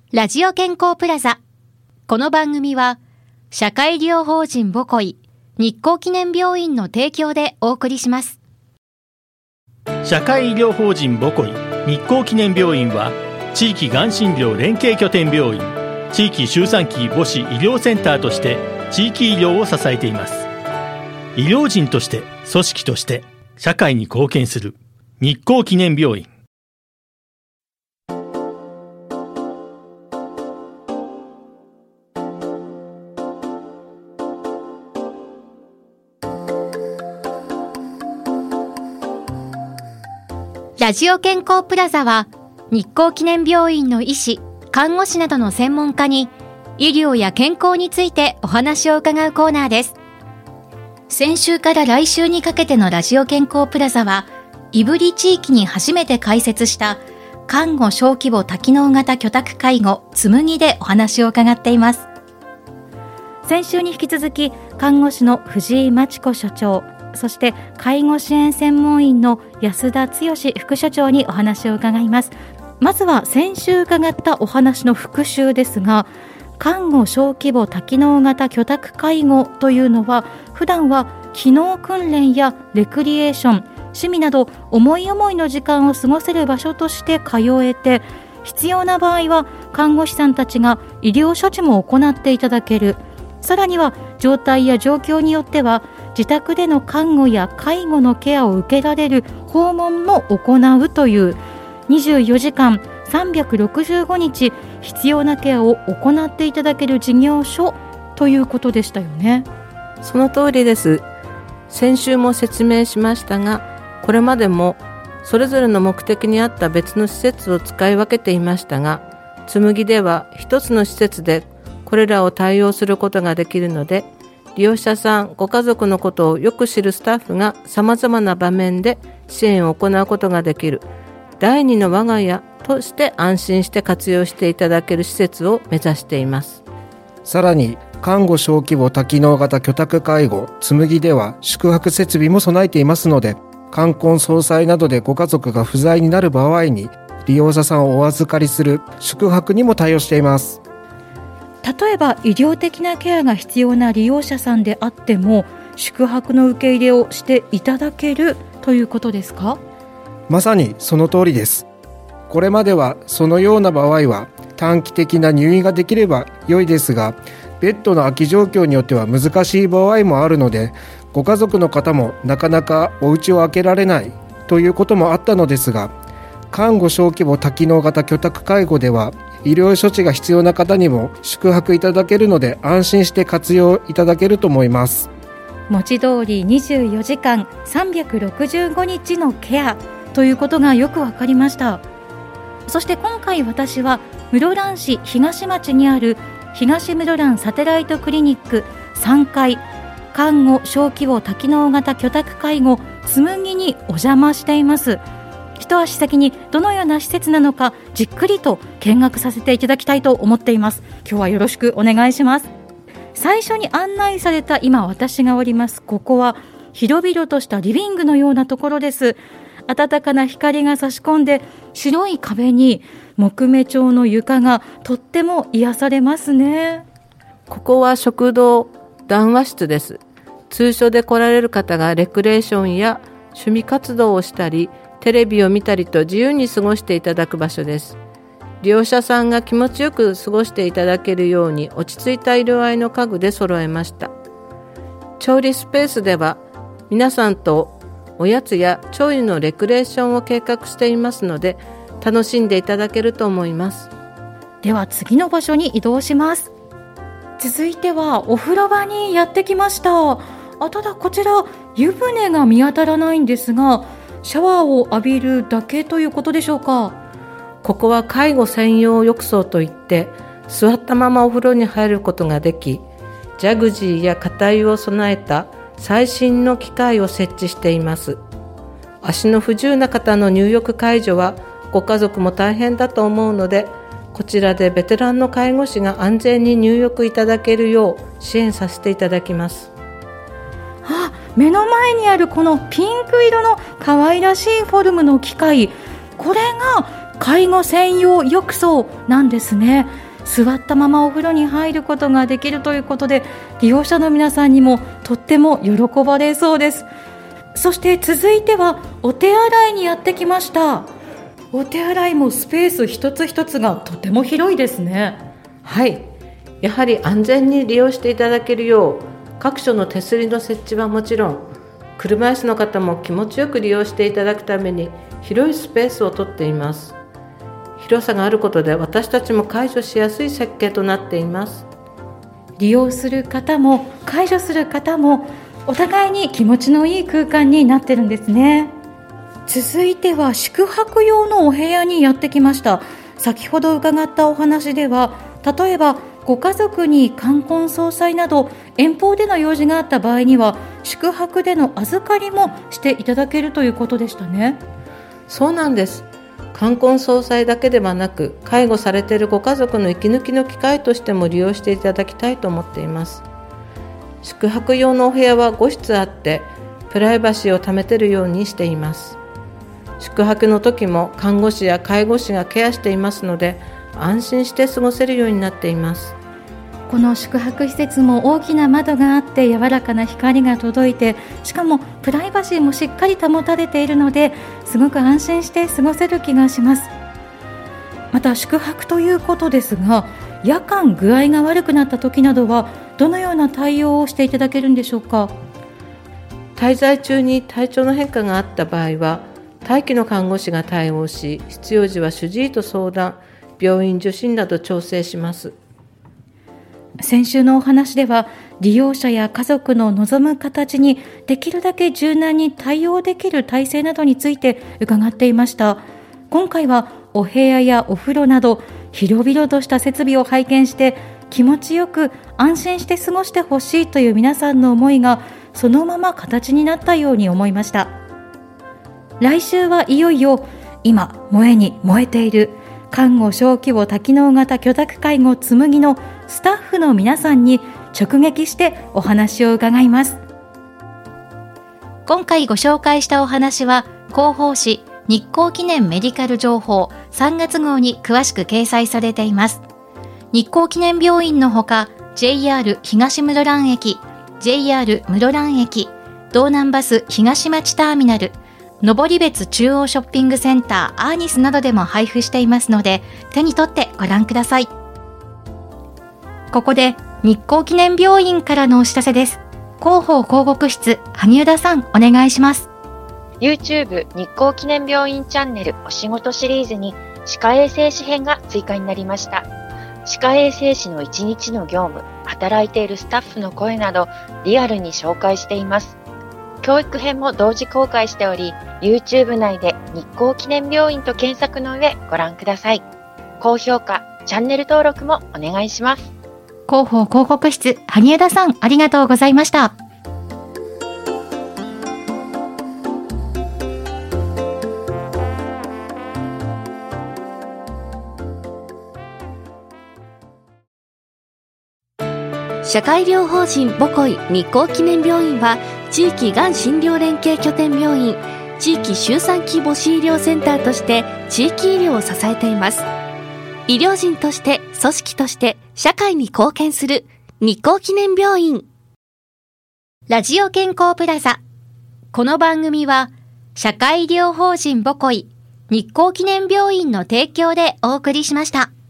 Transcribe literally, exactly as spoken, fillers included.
ラジオ健康プラザ。この番組は社会医療法人ボコイ日光記念病院の提供でお送りします。 社会医療法人ボコイ日光記念病院は地域がん診療連携拠点病院、地域周産期母子医療センターとして地域医療を支えています。医療人として組織として社会に貢献する日光記念病院。 ラジオ健康プラザは日光記念病院の医師、看護師などの専門家に医療や健康についてお話を伺うコーナーです。先週から来週にかけてのラジオ健康プラザは胆振地域に初めて開設した看護小規模多機能型居宅介護つむぎでお話を伺っています。先週に引き続き看護師の藤井真知子所長、そして介護支援専門員の安田剛副所長にお話を伺います。まずは先週伺ったお話の復習ですが、看護小規模多機能型居宅介護というのは普段は機能訓練やレクリエーション、趣味など思い思いの時間を過ごせる場所として通えて、必要な場合は看護師さんたちが医療処置も行っていただける。さらには状態や状況によっては自宅での看護や介護のケアを受けられる訪問も行うというにじゅうよじかんさんびゃくろくじゅうごにち必要なケアを行っていただける事業所ということでしたよね。 その通りです。先週も説明しましたが、これまでもそれぞれの目的に合った別の施設を使い分けていましたが、つむぎでは一つの施設でこれらを対応することができるので、利用者さん、ご家族のことをよく知るスタッフがさまざまな場面で支援を行うことができる第二の我が家として安心して活用していただける施設を目指しています。 さらに看護小規模多機能型居宅介護つむぎでは宿泊設備も備えていますので、冠婚葬祭などでご家族が不在になる場合に利用者さんをお預かりする宿泊にも対応しています。 例えば医療的なケアが必要な利用者さんであっても宿泊の受け入れをしていただけるということですか？ まさにその通りです。これまではそのような場合は短期的な入院ができれば良いですが、ベッドの空き状況によっては難しい場合もあるので、ご家族の方もなかなかお家を開けられないということもあったのですが、看護小規模多機能型居宅介護では医療処置が必要な方にも宿泊いただけるので、安心して活用いただけると思います。 文字通りにじゅうよじかんさんびゃくろくじゅうごにちのケアということがよくわかりました。そして今回私は室蘭市東町にある東室蘭サテライトクリニックさんかい看護小規模多機能型居宅介護つむぎにお邪魔しています。一足先にどのような施設なのかじっくりと見学させていただきたいと思っています。今日はよろしくお願いします。最初に案内された今私がおりますここは広々としたリビングのようなところです。暖かな光が差し込んで白い壁に木目調の床がとっても癒されますね。 ここは食堂談話室です。通所で来られる方がレクレーションや趣味活動をしたりテレビを見たりと自由に過ごしていただく場所です。利用者さんが気持ちよく過ごしていただけるように落ち着いた色合いの家具で揃えました。調理スペースでは皆さんとおやつや調理のレクレーションを計画していますので、楽しんでいただけると思います。 では次の場所に移動します。続いてはお風呂場にやってきました。あ、ただこちら湯船が見当たらないんですが、シャワーを浴びるだけということでしょうか？ ここは介護専用浴槽といって座ったままお風呂に入ることができ、ジャグジーや硬い湯を備えた最新の機械を設置しています。足の不自由な方の入浴介助はご家族も大変だと思うので、こちらでベテランの介護士が安全に入浴いただけるよう支援させていただきます。 あ、目の前にあるこのピンク色の可愛らしいフォルムの機械、これが介護専用浴槽なんですね。座ったままお風呂に入ることができるということで、利用者の皆さんにもとっても喜ばれそうです。そして続いてはお手洗いにやってきました。お手洗いもスペース一つ一つがとても広いですね。 はい、やはり安全に利用していただけるよう、各所の手すりの設置はもちろん、車椅子の方も気持ちよく利用していただくために広いスペースをとっています。広さがあることで私たちも介助しやすい設計となっています。 利用する方も介助する方もお互いに気持ちのいい空間になってるんですね。続いては宿泊用のお部屋にやってきました。先ほど伺ったお話では、例えばご家族に冠婚葬祭など遠方での用事があった場合には宿泊での預かりもしていただけるということでしたね。 そうなんです。冠婚葬祭だけではなく、介護されているご家族の息抜きの機会としても利用していただきたいと思っています。宿泊用のお部屋はご室あって、プライバシーを保てるようにしています。宿泊の時も看護師や介護士がケアしていますので、安心して過ごせるようになっています。 この宿泊施設も大きな窓があって柔らかな光が届いて、しかもプライバシーもしっかり保たれているので、すごく安心して過ごせる気がします。また宿泊ということですが、夜間具合が悪くなった時などはどのような対応をしていただけるんでしょうか。 滞在中に体調の変化があった場合は、待機の看護師が対応し、必要時は主治医と相談、病院受診など調整します。 先週のお話では、利用者や家族の望む形にできるだけ柔軟に対応できる体制などについて伺っていました。今回はお部屋やお風呂など広々とした設備を拝見して、気持ちよく安心して過ごしてほしいという皆さんの思いがそのまま形になったように思いました。来週はいよいよ今燃えに燃えている看護小規模多機能型居宅介護つむぎのスタッフの皆さんに直撃してお話を伺います。 今回ご紹介したお話は広報誌日光記念メディカル情報さんがつ号に詳しく掲載されています。日光記念病院のほか ジェイアール 東室蘭駅、 ジェイアール 室蘭駅、道南バス東町ターミナル、登別中央ショッピングセンターアーニスなどでも配布していますので、手に取ってご覧ください。ここで日光記念病院からのお知らせです。広報広告室、萩生田さんお願いします。 YouTube 日光記念病院チャンネルお仕事シリーズに歯科衛生士編が追加になりました。歯科衛生士の一日の業務、働いているスタッフの声などリアルに紹介しています。教育編も同時公開しており、 YouTube 内で日光記念病院と検索の上ご覧ください。高評価、チャンネル登録もお願いします。 広報広告室、萩生田さんありがとうございました。社会医療法人ボコイ日光記念病院は、地域がん診療連携拠点病院、地域周産期母子医療センターとして地域医療を支えています。医療人として、組織として社会に貢献する日光記念病院。ラジオ健康プラザ。この番組は社会医療法人ボコイ日光記念病院の提供でお送りしました。